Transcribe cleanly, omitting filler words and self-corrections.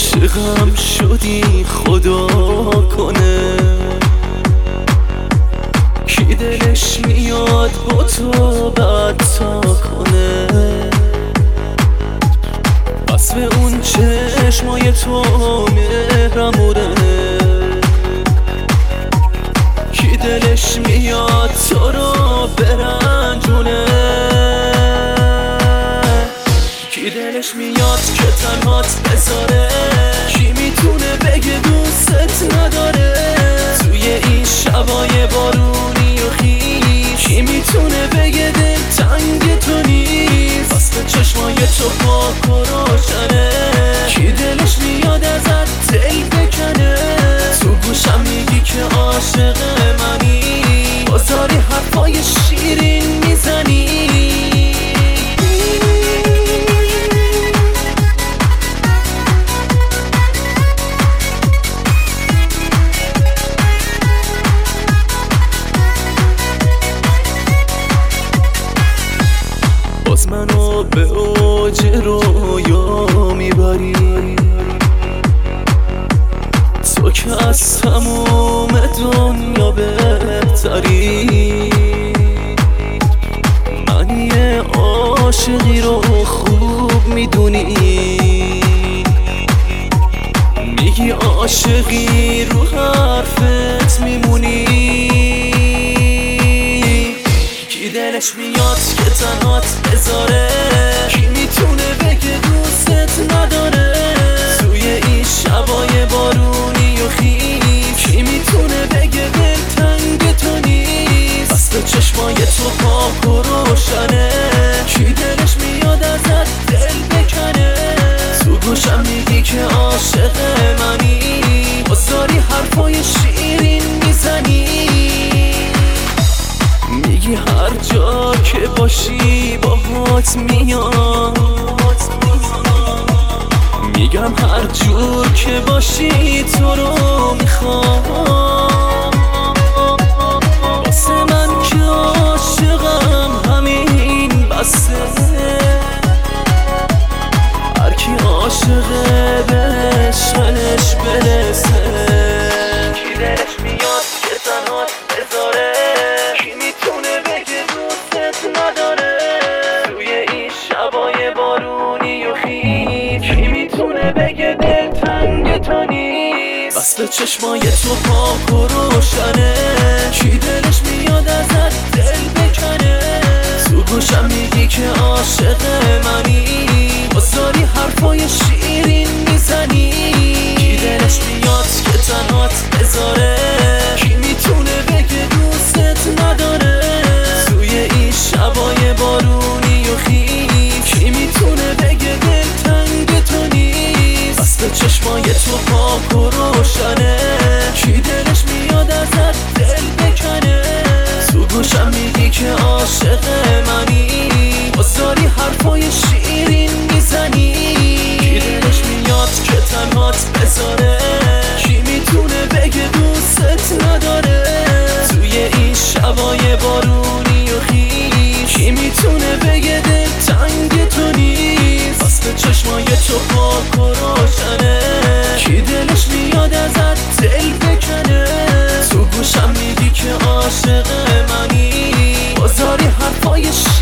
عاشقم شدی خدا کنه، کی دلش میاد با تو بد تا کنه. وصف اون چشمای تو مهرمونه، کی دلش میاد تو رو برنجونه. کی دلش میاد که تنهات بذاره، کی میتونه بگه دوست نداره. توی این شبای بارونی و خیش، کی میتونه بگه دل تنگ تو نیست. وصف چشمای تو پاک و روشنه، کی دلش میاد ازت دل بکنه. تو گوشم میگی که عاشق منی، بازاری حرفای شیرین میزنی. باز منو به اوج رویا میبری، تو که از تموم دنیا بهتری. من یه عاشقی رو خوب میدونی، میگی عاشقی رو حرفت میمونی. کی دلش میاد که تنهات بذاره، کی میتونه بگه دوست نداره. توی این شبای بارونی و خیش، کی میتونه بگه دل تنگ تو نیست. وصف چشمای تو پاک و روشنه، کی دلش میاد ازت دل بکنه. تو گوشم میگی که عاشق منی، بازاری حرفای شیرین میزنی. میگی هر جا که باشی باهات میام، میگم هر جور که باشی تو رو میخوام. واسه من که عاشقم همین بسه، هر کی عاشقه بهش منش برسه. کی دلش میاد که تنهات بذاره، کی میتونه بگه دوست نداره. توی این شبای بارونی و خیش، کی میتونه بگه دل تنگ تو نیست. وصف چشمای تو پاک و روشنه، کی دلش میاد ازت دل بکنه. تو گوشم میگی که عاشق منی، بازاری حرفای شیرین میزنی. کی دلش میاد که تنهات بذاره، کی میتونه بگه دوست نداره. توی این شبای بارونی و خیش، کی میتونه بگه دل تنگ تو نیست. وصف چشمای تو پاک و روشنه، کی دلش میاد ازت دل بکنه. تو گوشم میگی که عاشق منی، بازاری حرفای شیرین میزنی. کی دلش میاد که تنهات بذاره، کی میتونه بگه دوست نداره. توی این شبای بارونی و خیش، کی میتونه بگه دل تنگ تو نیست. وصف چشمای تو پاک و روشنه، کی دلش میاد ازت دل بکنه. تو گوشم میگی که عاشق منی، بازاری حرفای